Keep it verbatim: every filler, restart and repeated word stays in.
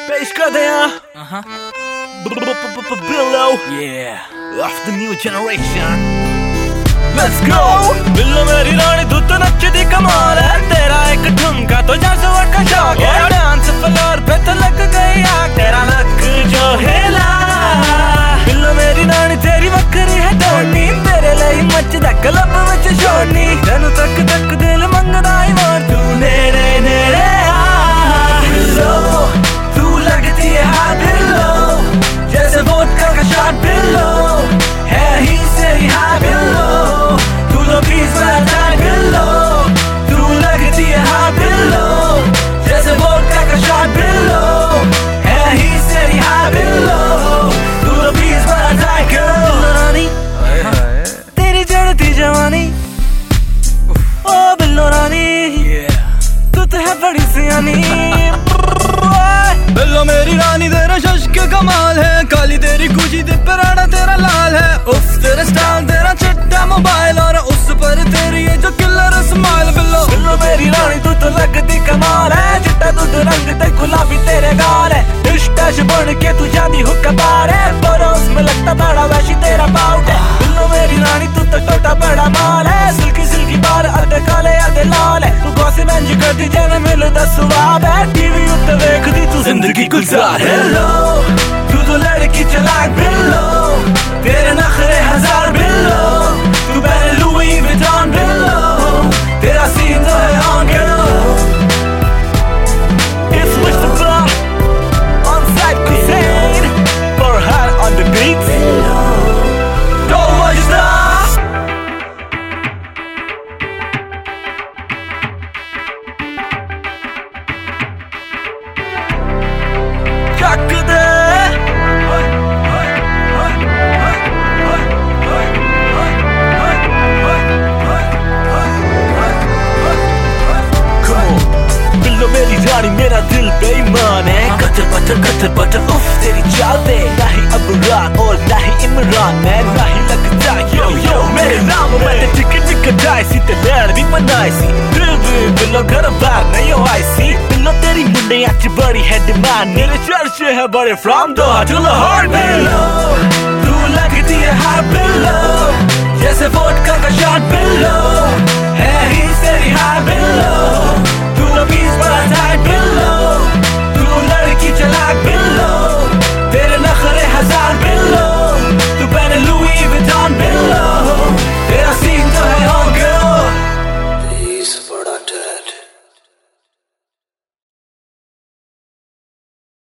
पेश कर दे यहाँ Billo, yeah, of the new generation. Let's go. बिल्लो मेरी रानी तू तो नच्चती कमाल है, तेरा एक ठुमका तो जैसे वर्क का शौक है, डांस फ्लोर पे तो लग गई आग, तेरा लक जो हिला। बिल्लो मेरी रानी तेरी बकरी है टोनी, तेरे लिए मचदा क्लब विच शोनी, तेनू तक तक दिल मंगदा ही मोर, तू नेड़े नेड़े आ। बिल्लो तू लगती है हाँ बिल्लो, जैसे वोडका का शॉट बिल्लो, है ही से हाँ बिल्लो, तू तो बीस बार जाए बिल्लो, तू लगती है हाँ बिल्लो, जैसे वोडका का शॉट बिल्लो, है ही से हाँ बिल्लो, तू तो बीस बार जाए बिल्लो रानी, तेरी जड़ती जवानी, ओ बिल्लो रानी, तू तो है बड़ी सियानी। बिल्लो मेरी रानी तेरा शश्क कमाल है, काली तेरी गुची ते पराड़ा तेरा लाल है, उफ तेरा स्टाइल तेरा चिट्टा मोबाइल और उस पर तेरी ये जो किलर स्माइल। बिल्लो बिल्लो मेरी रानी तू तो लगती कमाल है, चिट्टा दूध रंग ते गुलाबी तेरे गाल है, डिश डैश बन के तू जाती हुक्का बार है, परोस में लगता बड़ा वैशी तेरा पाउट है। बिल्लो मेरी रानी तू तो टोटा बड़ा माल है, सिल्की सिल्की बाल अधे काले अधे लाल है, तू गौसे मैंजी करती जैसे मिलदा स्वाद है, टीवी उत्ते देखदी तू जिंदगी गुजार है। बिल्लो तू तो लड़की चलाक बिल्लो, तेरे नखरे हजार बिल्लो, तू पहने लुई विटॉन बिल्लो, तेरा सीन तो है ऑन बिल्लो। It's Mister Blah on side cuisine, Farhan on the beat, don't watch stars. ਚੱਕ ਦੇ बिल्लो मेरी रानी मेरा दिल बेईमान है, कतर पत्थर कतर पत्थर उफ तेरी चाल पे, ना ही अबरान और ना ही इमरान है, ना ही लगता यो यो मेरे राम, मैं ते टिकट टिकट आई सी ते लैन भी बनाई सी, दिल भी बिल्लो घर बार नहीं हो आई सी, बिल्लो तेरी मुंडे अच्छी बड़ी है डिमांड, मेरे चर्चे है बड़े फ्रॉम दोहा टू लाहौर। बिल्लो तू लगती है हाँ बिल्लो, जैसे वोडका का शॉट बिल्लो, है ही तेरी हाँ बिल्लो, तू तो बीस बार